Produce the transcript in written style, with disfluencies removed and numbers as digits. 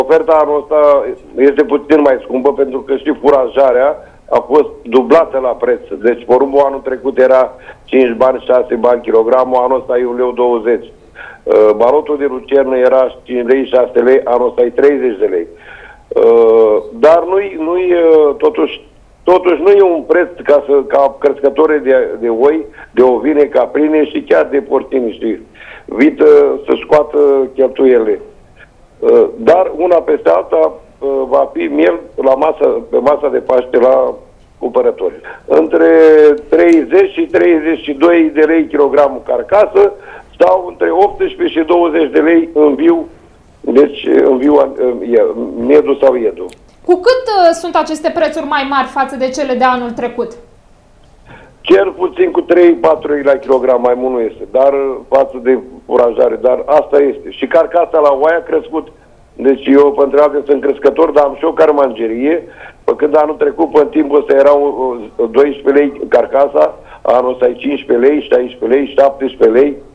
Oferta anul ăsta este puțin mai scumpă pentru că și furajarea a fost dublată la preț. Deci porumbul anul trecut era 5 bani, 6 bani kilogramul, anul ăsta e 1,20 lei. Barotul de lucernă era 5 lei, 6 lei, anul ăsta e 30 de lei. Dar totuși nu e un preț ca crescătorii de oi, de ovine, caprine și chiar de porcini, știi, vită să scoată cheltuielile. Dar una peste alta va fi miel pe masa de Paște la cumpărători. Între 30 și 32 de lei kilogramul carcasă sau între 18 și 20 de lei în viu, deci în viu medul sau iedul. Cu cât sunt aceste prețuri mai mari față de cele de anul trecut? Cel puțin cu 3-4 lei la kilogram, mai mult nu este, dar față de furajare, dar asta este. Și carcasa la oaie a crescut. Deci eu, pentru alte, sunt crescător, dar am și o carmangerie. Când anul trecut, în timpul ăsta erau 12 lei carcasa, anul ăsta e 15 lei, 16 lei, 17 lei.